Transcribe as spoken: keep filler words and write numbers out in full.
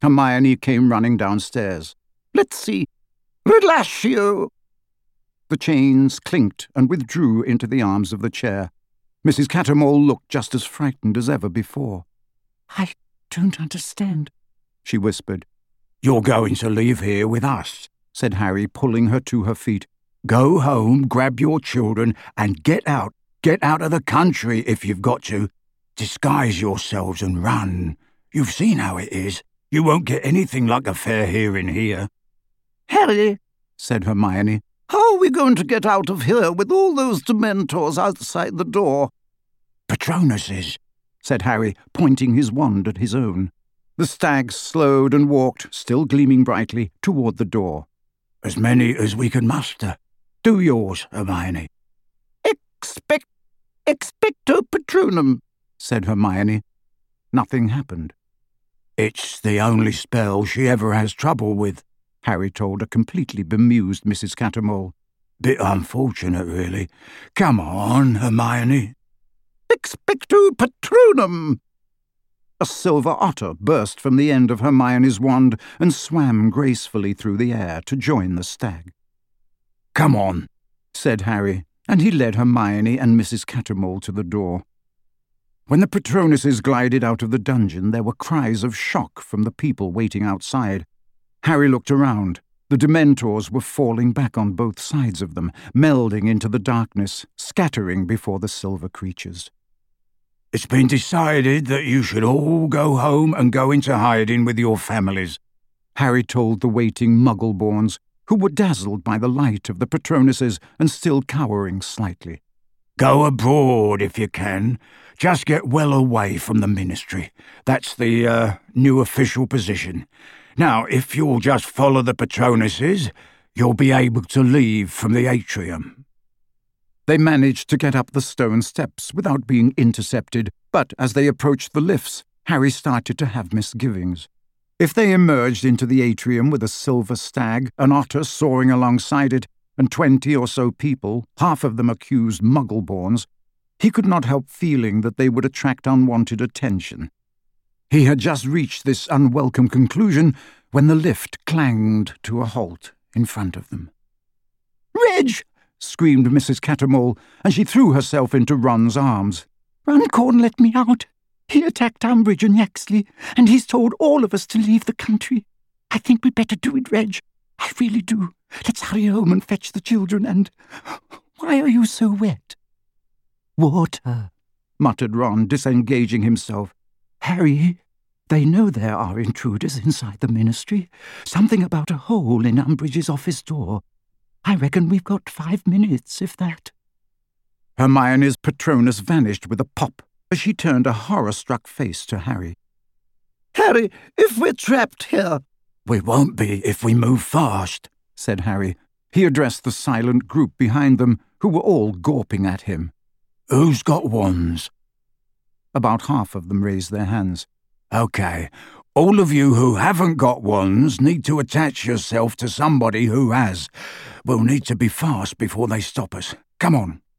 Hermione came running downstairs. "Let's see. Relatio!" The chains clinked and withdrew into the arms of the chair. Missus Cattermole looked just as frightened as ever before. "I don't understand," she whispered. "You're going to leave here with us," said Harry, pulling her to her feet. "Go home, grab your children, and get out. Get out of the country if you've got to. Disguise yourselves and run. You've seen how it is. You won't get anything like a fair hearing here." "Harry," said Hermione, "how are we going to get out of here with all those Dementors outside the door?" "Patronuses," said Harry, pointing his wand at his own. The stag slowed and walked, still gleaming brightly, toward the door. "As many as we can muster. Do yours, Hermione." Expect, expecto patronum, said Hermione. Nothing happened. "It's the only spell she ever has trouble with," Harry told a completely bemused Missus Cattermole. "Bit unfortunate, really. Come on, Hermione." Expecto patronum! A silver otter burst from the end of Hermione's wand and swam gracefully through the air to join the stag. "Come on," said Harry, and he led Hermione and Missus Cattermole to the door. When the Patronuses glided out of the dungeon, there were cries of shock from the people waiting outside. Harry looked around. The Dementors were falling back on both sides of them, melding into the darkness, scattering before the silver creatures. "It's been decided that you should all go home and go into hiding with your families," Harry told the waiting Muggleborns, who were dazzled by the light of the Patronuses and still cowering slightly. "Go abroad if you can. Just get well away from the Ministry. That's the uh, new official position. Now, if you'll just follow the Patronuses, you'll be able to leave from the atrium." They managed to get up the stone steps without being intercepted, but as they approached the lifts, Harry started to have misgivings. If they emerged into the atrium with a silver stag, an otter soaring alongside it, and twenty or so people, half of them accused Muggleborns, he could not help feeling that they would attract unwanted attention. He had just reached this unwelcome conclusion when the lift clanged to a halt in front of them. "Reg!" screamed Missus Cattermole, and she threw herself into Ron's arms. "Runcorn let me out. He attacked Umbridge and Yaxley, and he's told all of us to leave the country. I think we'd better do it, Reg. I really do. Let's hurry home and fetch the children and... Why are you so wet?" "Water," muttered Ron, disengaging himself. "Harry, they know there are intruders inside the Ministry. Something about a hole in Umbridge's office door. I reckon we've got five minutes, if that." Hermione's Patronus vanished with a pop as she turned a horror-struck face to Harry. "Harry, if we're trapped here—" "We won't be if we move fast," said Harry. He addressed the silent group behind them, who were all gawping at him. "Who's got wands?" About half of them raised their hands. "OK. All of you who haven't got wands need to attach yourself to somebody who has. We'll need to be fast before they stop us. Come on."